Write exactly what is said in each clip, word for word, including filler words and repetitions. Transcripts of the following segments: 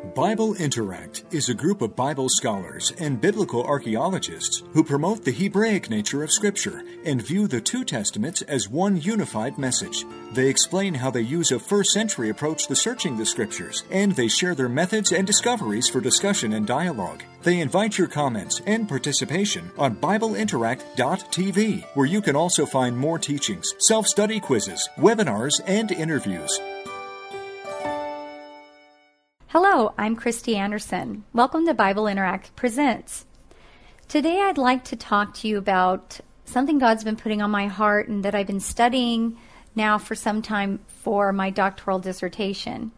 Bible Interact is a group of Bible scholars and biblical archaeologists who promote the Hebraic nature of Scripture and view the two Testaments as one unified message. They explain how they use a first-century approach to searching the Scriptures, and they share their methods and discoveries for discussion and dialogue. They invite your comments and participation on Bible Interact dot T V, where you can also find more teachings, self-study quizzes, webinars, and interviews. Hello, I'm Christy Anderson. Welcome to Bible Interact Presents. Today I'd like to talk to you about something God's been putting on my heart and that I've been studying now for some time for my doctoral dissertation.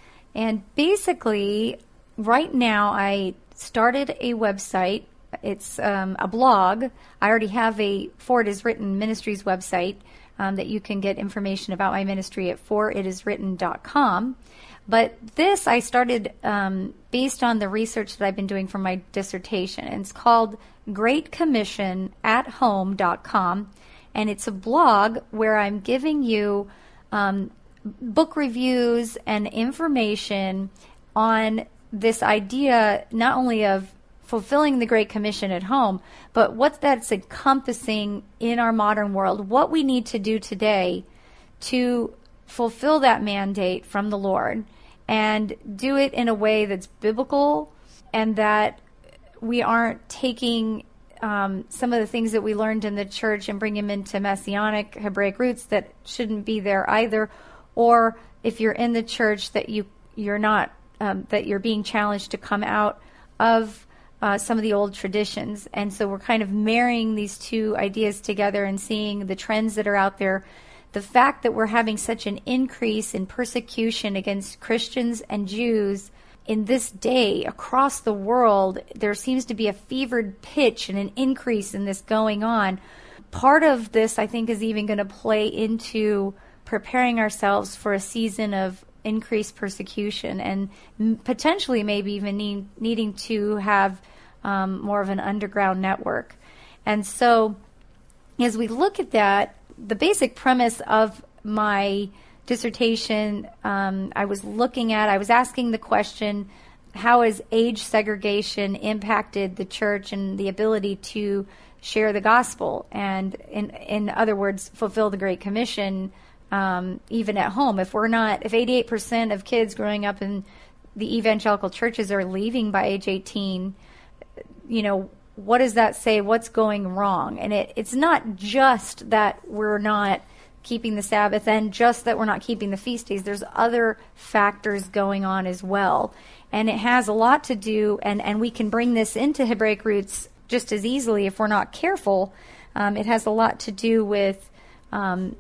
And basically, right now I started a website. It's um, a blog. I already have a For It Is Written Ministries website um, that you can get information about my ministry at for it is written dot com. But this I started um, based on the research that I've been doing for my dissertation. And it's called great commission at home dot com. And it's a blog where I'm giving you um, book reviews and information on this idea not only of fulfilling the Great Commission at home, but what that's encompassing in our modern world, what we need to do today to fulfill that mandate from the Lord and do it in a way that's biblical and that we aren't taking um, some of the things that we learned in the church and bring them into Messianic Hebraic roots that shouldn't be there either. Or if you're in the church, that you you're not um, that you're being challenged to come out of uh, some of the old traditions. And so we're kind of marrying these two ideas together and seeing the trends that are out there. The fact that we're having such an increase in persecution against Christians and Jews in this day across the world, there seems to be a fevered pitch and an increase in this going on. Part of this, I think, is even going to play into preparing ourselves for a season of increased persecution and potentially maybe even need, needing to have um, more of an underground network. And so as we look at that, the basic premise of my dissertation, um, I was looking at, I was asking the question, how has age segregation impacted the church and the ability to share the gospel? And in, in other words, fulfill the Great Commission, um, even at home. If we're not, if eighty-eight percent of kids growing up in the evangelical churches are leaving by age eighteen, you know, what does that say? What's going wrong? And it, it's not just that we're not keeping the Sabbath and just that we're not keeping the feast days. There's other factors going on as well. And it has a lot to do, and, and we can bring this into Hebraic roots just as easily if we're not careful. Um, it has a lot to do with um,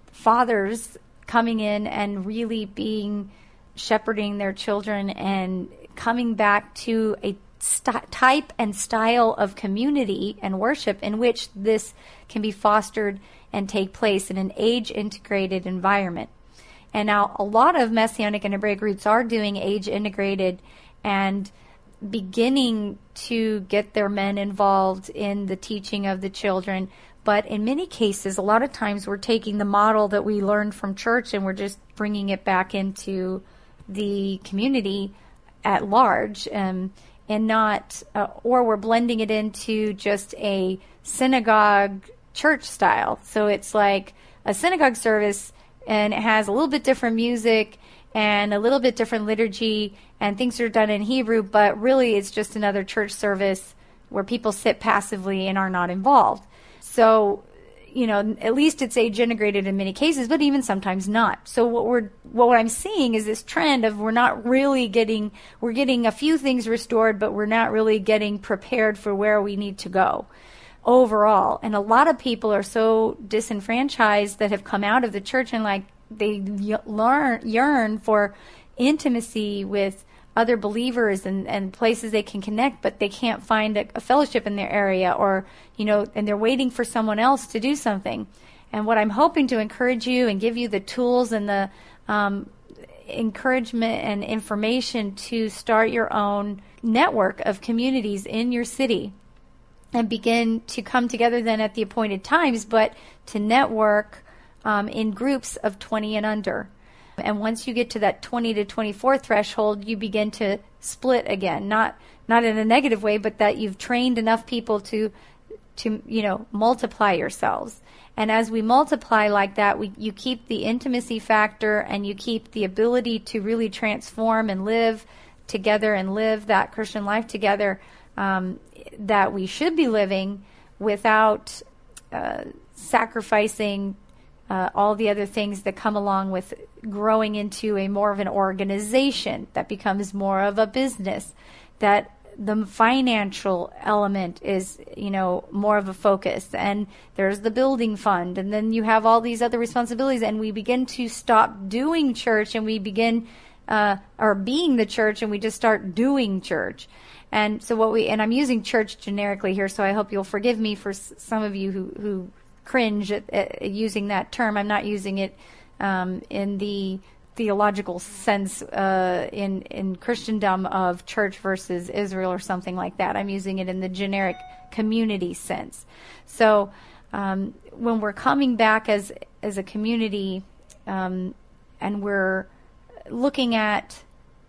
fathers coming in and really being, shepherding their children and coming back to a St- type and style of community and worship in which this can be fostered and take place in an age-integrated environment. And now a lot of Messianic and Hebraic roots are doing age-integrated and beginning to get their men involved in the teaching of the children. But in many cases, a lot of times we're taking the model that we learned from church and we're just bringing it back into the community at large. Um, and not, uh, or we're blending it into just a synagogue church style. So it's like a synagogue service and it has a little bit different music and a little bit different liturgy and things are done in Hebrew, but really it's just another church service where people sit passively and are not involved. So, you know, at least it's age integrated in many cases, but even sometimes not. So what we're, what I'm seeing is this trend of we're not really getting, we're getting a few things restored, but we're not really getting prepared for where we need to go overall. And a lot of people are so disenfranchised that have come out of the church and like they learn, yearn for intimacy with other believers and, and places they can connect, but they can't find a, a fellowship in their area or, you know, and they're waiting for someone else to do something. And what I'm hoping to encourage you and give you the tools and the um, encouragement and information to start your own network of communities in your city and begin to come together then at the appointed times, but to network um, in groups of twenty and under. And once you get to that twenty to twenty-four threshold, you begin to split again. Not not in a negative way, but that you've trained enough people to to you know multiply yourselves. And as we multiply like that, we you keep the intimacy factor, and you keep the ability to really transform and live together and live that Christian life together um, that we should be living without uh, sacrificing uh, all the other things that come along with growing into a more of an organization that becomes more of a business, that the financial element is, you know, more of a focus, and there's the building fund, and then you have all these other responsibilities, and we begin to stop doing church, and we begin uh, or being the church, and we just start doing church. And so what we, and I'm using church generically here, so I hope you'll forgive me for s- some of you who, who cringe at, at using that term. I'm not using it um, in the theological sense uh, in in Christendom of church versus Israel or something like that. I'm using it in the generic community sense. So um, when we're coming back as as a community um, and we're looking at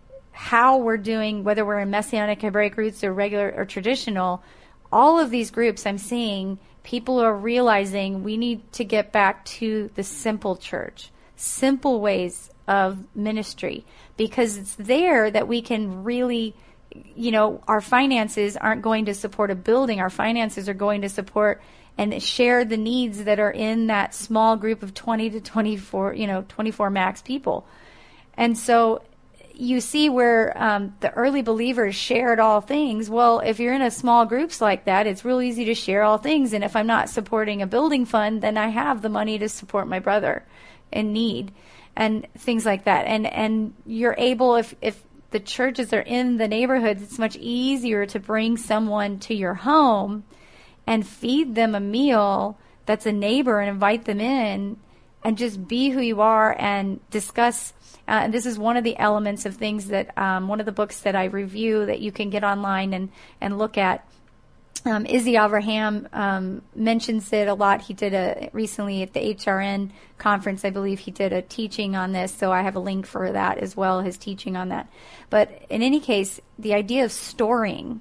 how we're doing, whether we're in Messianic Hebraic roots or regular or traditional, all of these groups I'm seeing, people are realizing we need to get back to the simple church, simple ways of ministry, because it's there that we can really, you know, our finances aren't going to support a building. Our finances are going to support and share the needs that are in that small group of twenty to twenty-four, you know, twenty-four max people. And so you see where um, the early believers shared all things. Well, if you're in a small groups like that, it's real easy to share all things. And if I'm not supporting a building fund, then I have the money to support my brother in need. And things like that. And and you're able, if, if the churches are in the neighborhoods, it's much easier to bring someone to your home and feed them a meal that's a neighbor and invite them in and just be who you are and discuss. Uh, and this is one of the elements of things that, um, one of the books that I review that you can get online and, and look at. Um, Izzy Avraham um, mentions it a lot. He did a recently at the H R N conference, I believe he did a teaching on this, so I have a link for that as well, his teaching on that. But in any case, the idea of storing,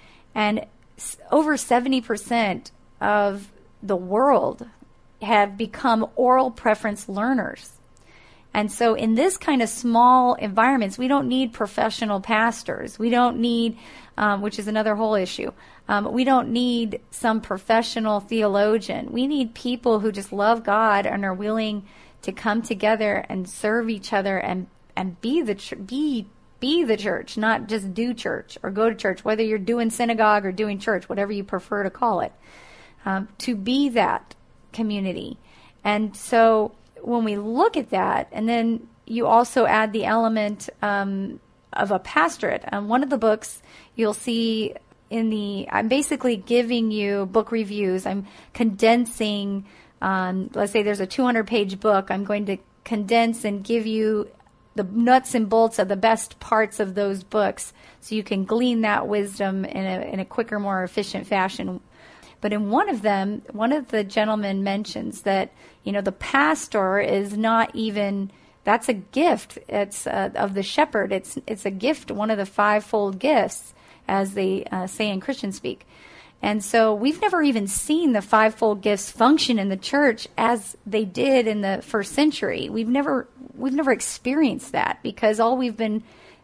and over seventy percent of the world have become oral preference learners. And so in this kind of small environments, we don't need professional pastors. We don't need, um, which is another whole issue. Um, we don't need some professional theologian. We need people who just love God and are willing to come together and serve each other and, and be the ch- be be the church, not just do church or go to church, whether you're doing synagogue or doing church, whatever you prefer to call it, um, to be that community. And so when we look at that, and then you also add the element um, of a pastorate. Um, one of the books you'll see in the, I'm basically giving you book reviews. I'm condensing, um, let's say there's a two hundred page book. I'm going to condense and give you the nuts and bolts of the best parts of those books so you can glean that wisdom in a, in a quicker, more efficient fashion. But in one of them, one of the gentlemen mentions that, you know, the pastor is not even, that's a gift. It's uh, of the shepherd. It's it's a gift, one of the fivefold gifts, as they uh, say in Christian speak. And so we've never even seen the fivefold gifts function in the church as they did in the first century. We've never we've never experienced that, because all we've been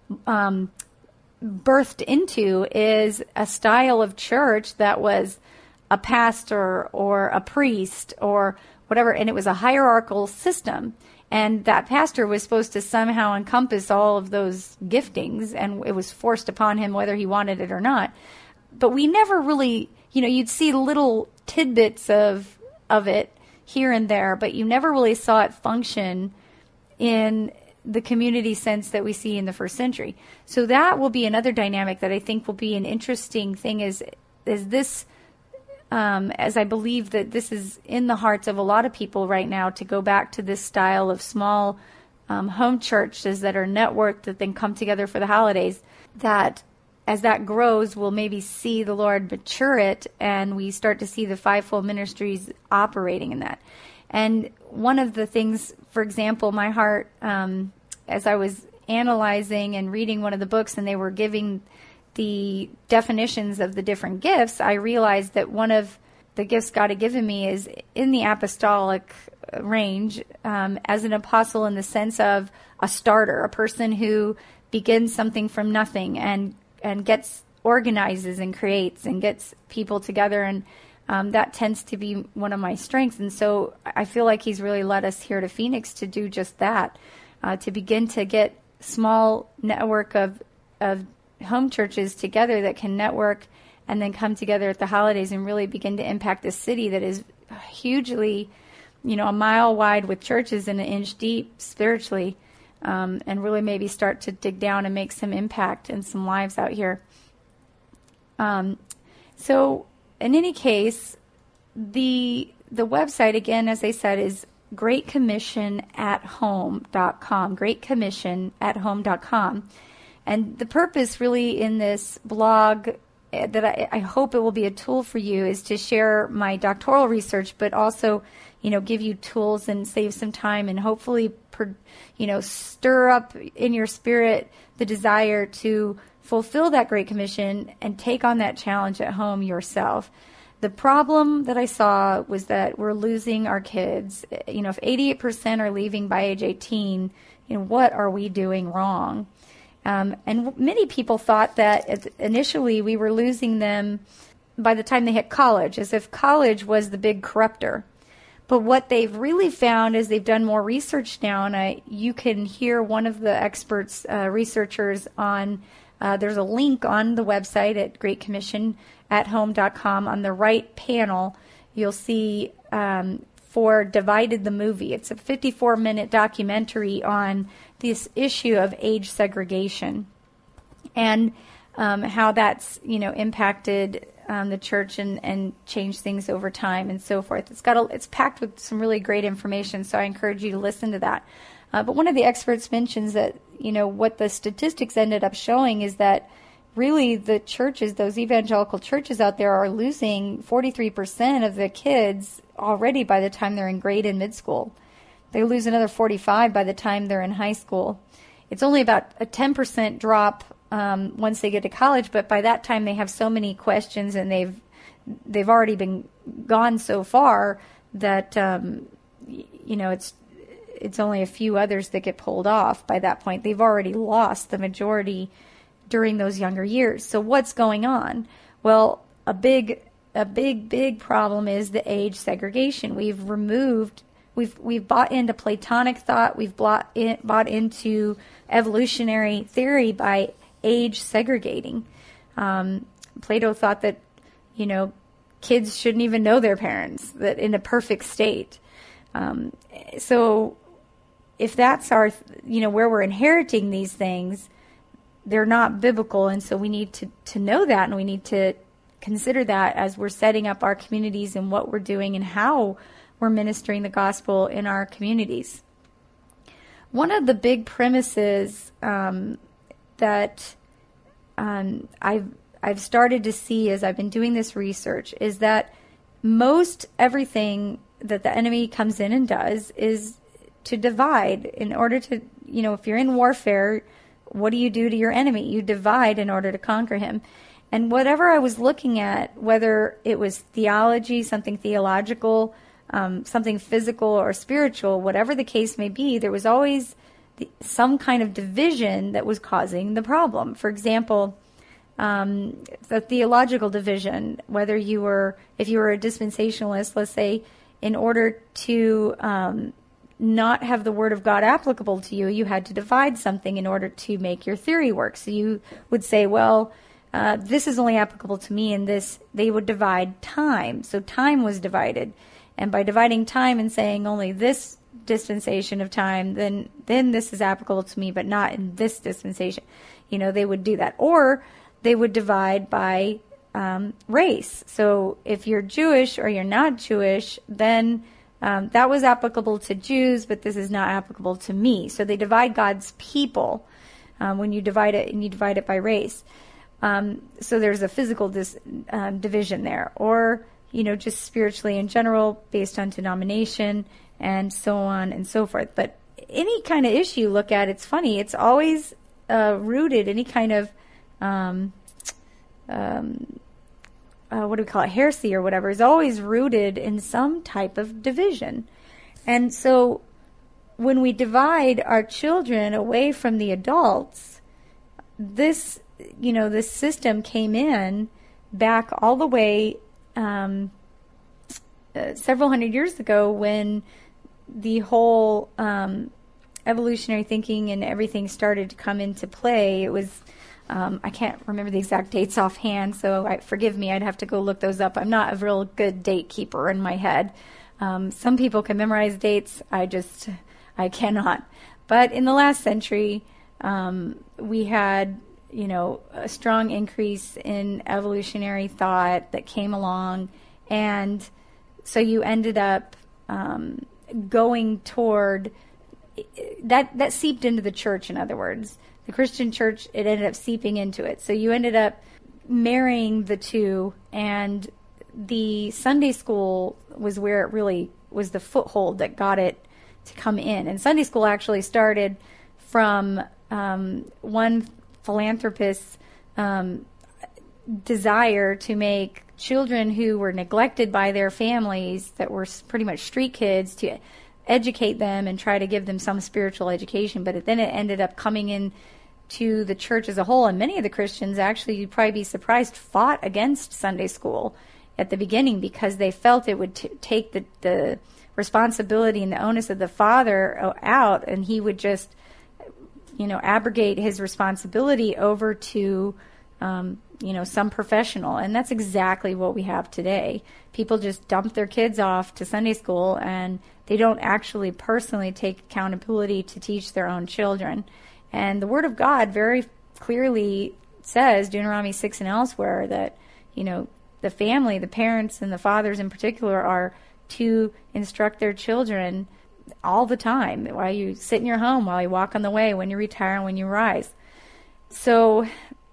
um, birthed into is a style of church that was a pastor or a priest or whatever, and it was a hierarchical system. And that pastor was supposed to somehow encompass all of those giftings, and it was forced upon him whether he wanted it or not. But we never really, you know, you'd see little tidbits of of it here and there, but you never really saw it function in the community sense that we see in the first century. So that will be another dynamic that I think will be an interesting thing, is is this, um, as I believe that this is in the hearts of a lot of people right now, to go back to this style of small um, home churches that are networked, that then come together for the holidays, that as that grows, we'll maybe see the Lord mature it, and we start to see the fivefold ministries operating in that. And one of the things, for example, my heart, um, as I was analyzing and reading one of the books and they were giving the definitions of the different gifts, I realized that one of the gifts God had given me is in the apostolic range, um, as an apostle in the sense of a starter, a person who begins something from nothing and, and gets, organizes and creates and gets people together. And um, that tends to be one of my strengths. And so I feel like he's really led us here to Phoenix to do just that, uh, to begin to get small network of, of home churches together that can network and then come together at the holidays and really begin to impact this city that is hugely, you know, a mile wide with churches and an inch deep spiritually, um, and really maybe start to dig down and make some impact in some lives out here. Um, so in any case, the the website, again, as I said, is great commission at home dot com, great commission at home dot com. And the purpose really in this blog that I, I hope it will be a tool for you is to share my doctoral research, but also, you know, give you tools and save some time and hopefully, per, you know, stir up in your spirit the desire to fulfill that Great Commission and take on that challenge at home yourself. The problem that I saw was that we're losing our kids. You know, if eighty-eight percent are leaving by age eighteen, you know, what are we doing wrong? Um, and many people thought that initially we were losing them by the time they hit college, as if college was the big corruptor. But what they've really found is they've done more research now, and I, you can hear one of the experts, uh, researchers on, uh, there's a link on the website at great commission at home dot com. On the right panel, you'll see um, for Divided the Movie. It's a fifty-four minute documentary on this issue of age segregation and um, how that's, you know, impacted um, the church and, and changed things over time and so forth. It's got a, it's packed with some really great information, so I encourage you to listen to that. Uh, but one of the experts mentions that, you know, what the statistics ended up showing is that really the churches, those evangelical churches out there, are losing forty-three percent of the kids already by the time they're in grade and mid school. They lose another forty-five by the time they're in high school. It's only about a ten percent drop um, once they get to college, but by that time they have so many questions and they've they've already been gone so far that um, you know it's it's only a few others that get pulled off by that point. They've already lost the majority during those younger years. So what's going on? Well, a big a big big problem is the age segregation. We've removed We've we've bought into Platonic thought. We've bought in, bought into evolutionary theory by age segregating. Um, Plato thought that, you know, kids shouldn't even know their parents, that in a perfect state. Um, so if that's our, you know, where we're inheriting these things, they're not biblical. And so we need to, to know that, and we need to consider that as we're setting up our communities and what we're doing and how we're ministering the gospel in our communities. One of the big premises um, that um, I've I've started to see as I've been doing this research is that most everything that the enemy comes in and does is to divide in order to, you know, if you're in warfare, what do you do to your enemy? You divide in order to conquer him. And whatever I was looking at, whether it was theology, something theological, Um, something physical or spiritual, whatever the case may be, there was always the, some kind of division that was causing the problem. For example, um, the theological division, whether you were, if you were a dispensationalist, let's say, in order to um, not have the Word of God applicable to you, you had to divide something in order to make your theory work. So you would say, well, uh, this is only applicable to me, and this, they would divide time. So time was divided. And by dividing time and saying only this dispensation of time, then then this is applicable to me, but not in this dispensation. You know, they would do that. Or they would divide by um, race. So if you're Jewish or you're not Jewish, then um, that was applicable to Jews, but this is not applicable to me. So they divide God's people um, when you divide it, and you divide it by race. Um, so there's a physical dis, um, division there. Or you know, just spiritually in general, based on denomination, and so on and so forth. But any kind of issue you look at, it's funny, it's always uh, rooted, any kind of, um, um, uh, what do we call it, heresy or whatever, is always rooted in some type of division. And so when we divide our children away from the adults, this, you know, this system came in back all the way um, uh, several hundred years ago, when the whole um, evolutionary thinking and everything started to come into play. It was, um, I can't remember the exact dates offhand, so I, forgive me, I'd have to go look those up. I'm not a real good date keeper in my head. Um, some people can memorize dates. I just, I cannot. But in the last century, um, we had, you know, a strong increase in evolutionary thought that came along. And so you ended up um, going toward, that, that seeped into the church, in other words. The Christian church, it ended up seeping into it. So you ended up marrying the two, and the Sunday school was where it really was the foothold that got it to come in. And Sunday school actually started from um, one philanthropist's um, desire to make children who were neglected by their families, that were pretty much street kids, to educate them and try to give them some spiritual education. But then it ended up coming in to the church as a whole, and many of the Christians, actually, you'd probably be surprised, fought against Sunday school at the beginning, because they felt it would t- take the, the responsibility and the onus of the father out, and he would just, you know, abrogate his responsibility over to, um, you know, some professional. And that's exactly what we have today. People just dump their kids off to Sunday school, and they don't actually personally take accountability to teach their own children. And the Word of God very clearly says, Deuteronomy six and elsewhere, that, you know, the family, the parents and the fathers in particular, are to instruct their children all the time, while you sit in your home, while you walk on the way, when you retire, and when you rise. So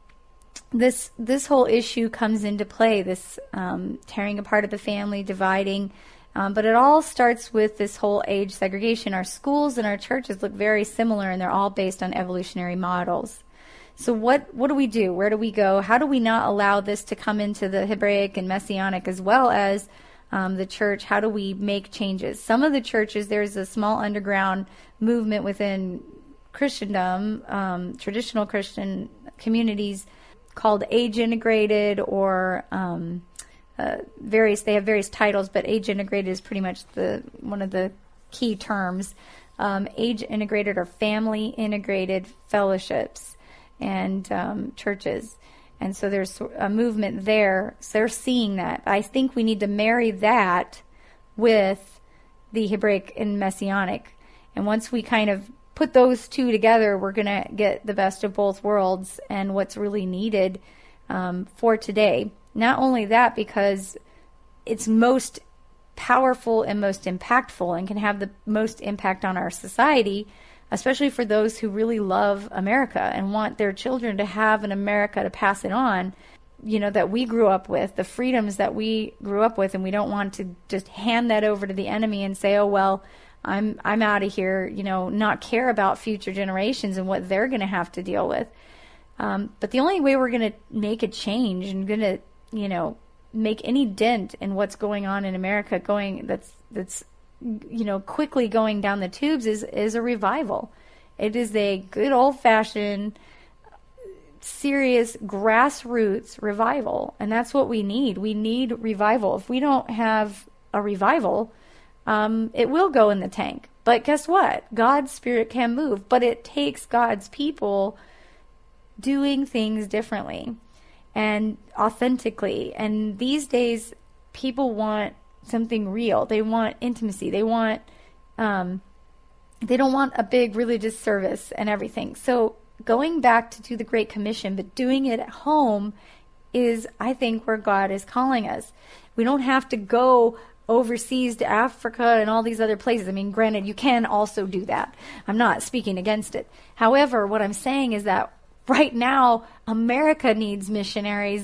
this this whole issue comes into play, this um, tearing apart of the family, dividing, um, but it all starts with this whole age segregation. Our schools and our churches look very similar, and they're all based on evolutionary models. So what what do we do? Where do we go? How do we not allow this to come into the Hebraic and Messianic as well as um, the church? How do we make changes? Some of the churches, there's a small underground movement within Christendom, um, traditional Christian communities, called age integrated, or um, uh, various. They have various titles, but age integrated is pretty much the one of the key terms. Um, age integrated or family integrated fellowships and um, churches. And so there's a movement there. So they're seeing that. I think we need to marry that with the Hebraic and Messianic. And once we kind of put those two together, we're going to get the best of both worlds and what's really needed um, for today. Not only that, because it's most powerful and most impactful and can have the most impact on our society, especially for those who really love America and want their children to have an America to pass it on, you know, that we grew up with, the freedoms that we grew up with, and we don't want to just hand that over to the enemy and say, oh, well, I'm I'm out of here, you know, not care about future generations and what they're going to have to deal with. Um, but the only way we're going to make a change and going to, you know, make any dent in what's going on in America, going that's that's you know, quickly going down the tubes, is, is a revival. It is a good old-fashioned, serious, grassroots revival. And that's what we need. We need revival. If we don't have a revival, um, it will go in the tank. But guess what? God's Spirit can move. But it takes God's people doing things differently and authentically. And these days, people want something real. They want intimacy. They want, um, they don't want a big religious service and everything. So going back to do the Great Commission, but doing it at home, is, I think, where God is calling us. We don't have to go overseas to Africa and all these other places. I mean, granted, you can also do that. I'm not speaking against it. However, what I'm saying is that right now, America needs missionaries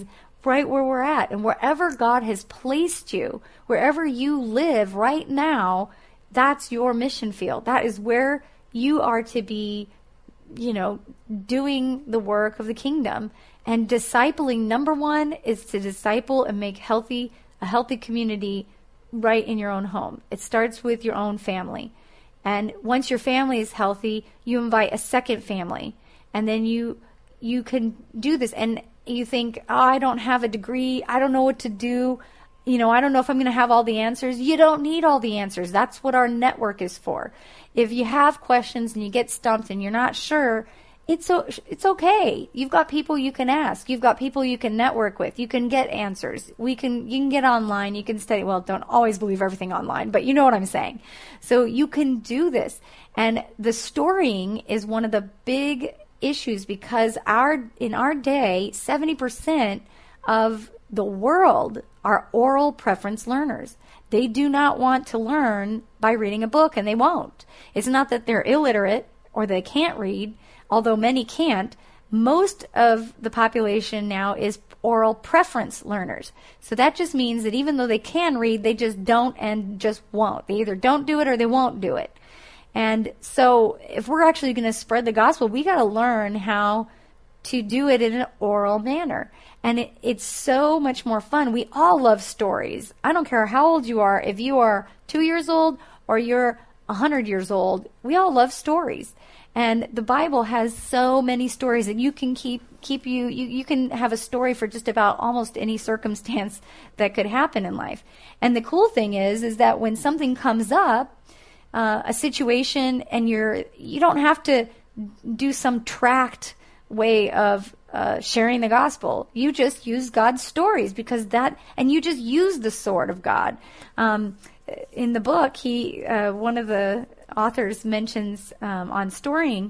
right where we're at. And wherever God has placed you, wherever you live right now, that's your mission field. That is where you are to be, you know, doing the work of the kingdom. And discipling, number one, is to disciple and make healthy a healthy community right in your own home. It starts with your own family. And once your family is healthy, you invite a second family. And then you you can do this. And you think, oh, I don't have a degree. I don't know what to do. You know, I don't know if I'm going to have all the answers. You don't need all the answers. That's what our network is for. If you have questions and you get stumped and you're not sure, it's o- it's okay. You've got people you can ask. You've got people you can network with. You can get answers. We can you can get online. You can study. Well, don't always believe everything online, but you know what I'm saying. So you can do this. And the storying is one of the big issues, because our in our day, seventy percent of the world are oral preference learners. They do not want to learn by reading a book, and they won't. It's not that they're illiterate or they can't read, although many can't. Most of the population now is oral preference learners. So that just means that even though they can read, they just don't and just won't. They either don't do it or they won't do it. And so if we're actually going to spread the gospel, we got to learn how to do it in an oral manner. And it, it's so much more fun. We all love stories. I don't care how old you are. If you are two years old or you're one hundred years old, we all love stories. And the Bible has so many stories that you can keep keep you, you, you can have a story for just about almost any circumstance that could happen in life. And the cool thing is, is that when something comes up, uh, a situation, and you're, you don't have to do some tract way of uh, sharing the gospel. You just use God's stories, because that, and you just use the sword of God. Um, in the book, he, uh, one of the authors mentions um, on storying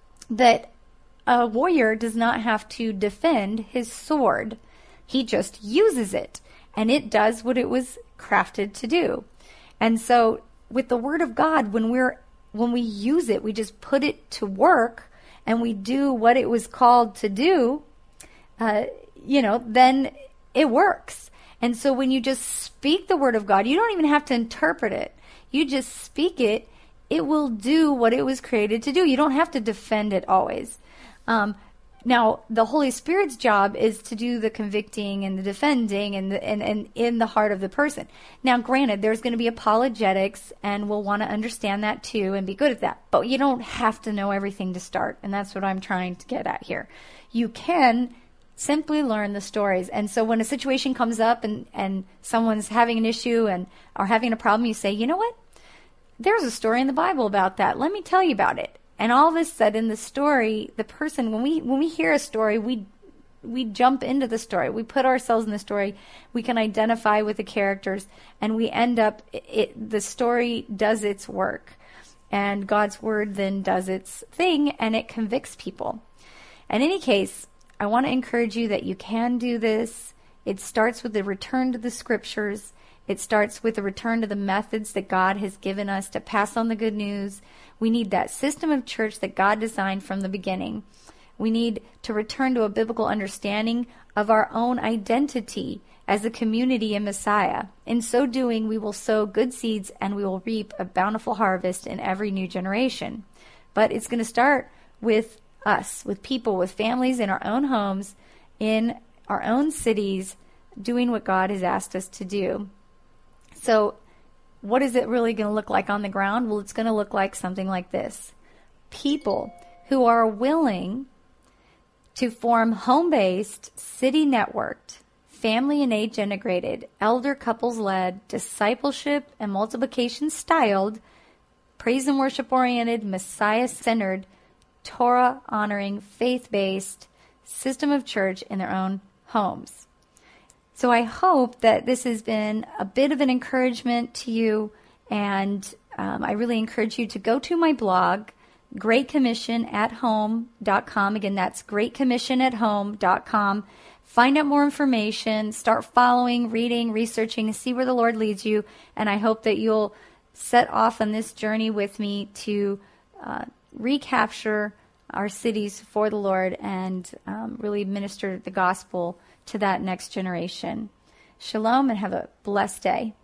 that a warrior does not have to defend his sword. He just uses it, and it does what it was crafted to do. And so with the word of God, when we're when we use it, we just put it to work, and we do what it was called to do, uh, you know, then it works. And so when you just speak the word of God, you don't even have to interpret it. You just speak it. It will do what it was created to do. You don't have to defend it always. Um, now, the Holy Spirit's job is to do the convicting and the defending and, the, and, and in the heart of the person. Now, granted, there's going to be apologetics, and we'll want to understand that too and be good at that. But you don't have to know everything to start, and that's what I'm trying to get at here. You can simply learn the stories. And so when a situation comes up and, and someone's having an issue and are having a problem, you say, you know what? There's a story in the Bible about that. Let me tell you about it. And all of a sudden, the story, the person, when we when we hear a story, we we jump into the story. We put ourselves in the story. We can identify with the characters, and we end up, it, the story does its work. And God's word then does its thing, and it convicts people. In any case, I want to encourage you that you can do this. It starts with the return to the scriptures. It starts with the return to the methods that God has given us to pass on the good news. We need that system of church that God designed from the beginning. We need to return to a biblical understanding of our own identity as a community in Messiah. In so doing, we will sow good seeds, and we will reap a bountiful harvest in every new generation. But it's going to start with us, with people, with families in our own homes, in our own cities, doing what God has asked us to do. So what is it really going to look like on the ground? Well, it's going to look like something like this. People who are willing to form home-based, city-networked, family and age integrated, elder couples-led, discipleship and multiplication-styled, praise and worship-oriented, Messiah-centered, Torah-honoring, faith-based system of church in their own homes. So I hope that this has been a bit of an encouragement to you, and um, I really encourage you to go to my blog, great commission at home dot com. Again, that's great commission at home dot com. Find out more information, start following, reading, researching, see where the Lord leads you, and I hope that you'll set off on this journey with me to uh, recapture our cities for the Lord and um, really minister the gospel to that next generation. Shalom and have a blessed day.